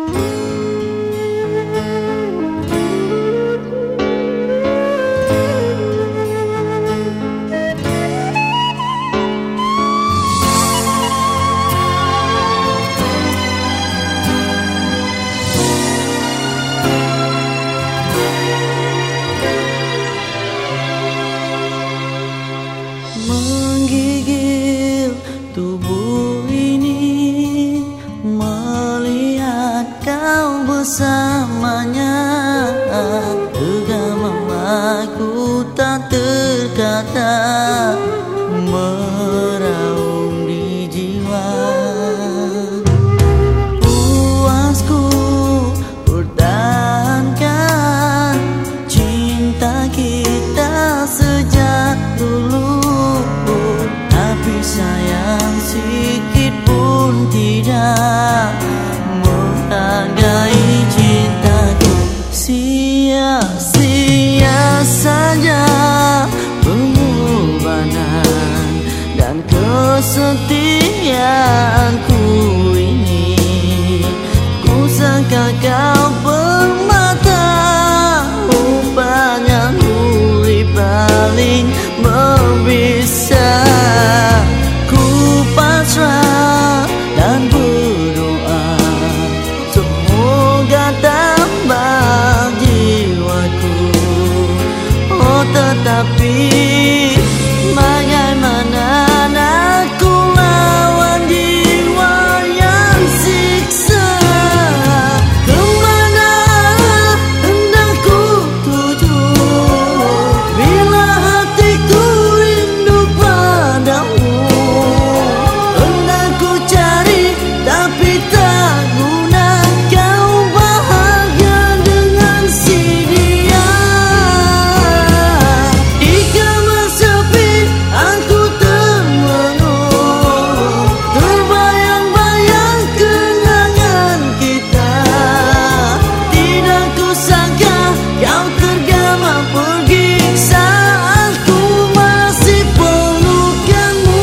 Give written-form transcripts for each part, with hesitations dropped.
Menggigil tubuh ini, melihat kau bersamanya. Gegamam aku tak terkata, meraung di jiwa. Puasku pertahankan cinta kita sejak dulu, tapi sayang sikit pun tidak menghargai cintaku. Sia-sia saja pengorbanan dan kesetiaanku ini. Ku sangka kau permata, rupanya duri paling berbisa. Ku pasrah dan berdoa, semoga tambah jiwaku. Oh tetapi bagaimana aku lawan jiwa yang siksa. Kemana hendak ku tuju bila hatiku rindu padamu. Hendak ku cari tapi tak guna, kau bahagia dengan si dia. Di kamar sepi aku termenung, terbayang-bayang kenangan kita. Tidak ku sangka kau tergama pergi saat ku masih pelukanmu.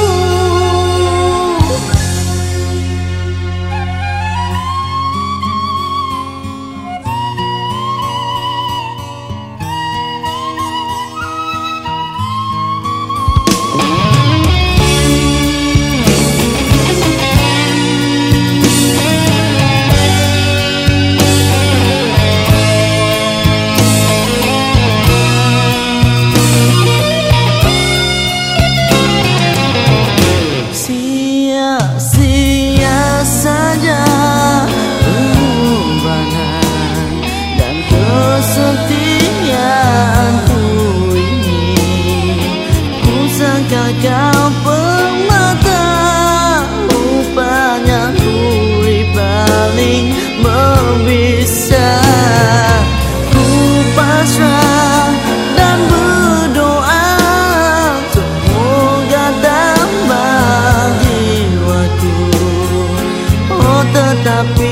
Sia-sia saja pengorbanan dan kesetiaanku ini. Ku sangka kau permata, rupanya duri paling berbisa. Ku pasrah dan berdoa, semoga tambah jiwaku. Oh tetapi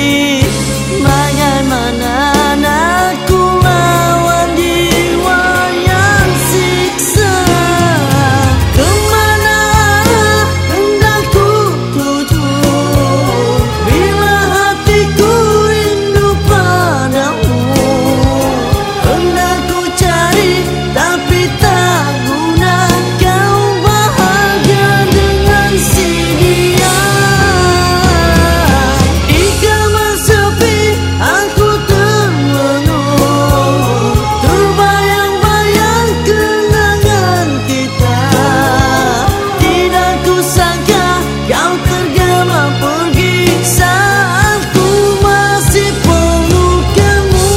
bagaimana aku lawan jiwa yang siksa. Kemana hendak ku tuju bila hatiku rindu padamu. Hendak ku cari tapi tak guna, kau bahagia dengan si dia. Di kamar sepi aku termenung, terbayang-bayang kenangan kita. Tidak ku sangka kau tergama pergi saat ku masih pelukanmu.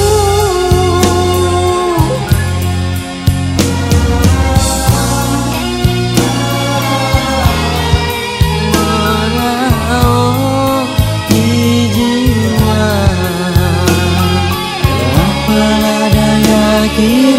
Meraung di jiwa, apalah daya kita.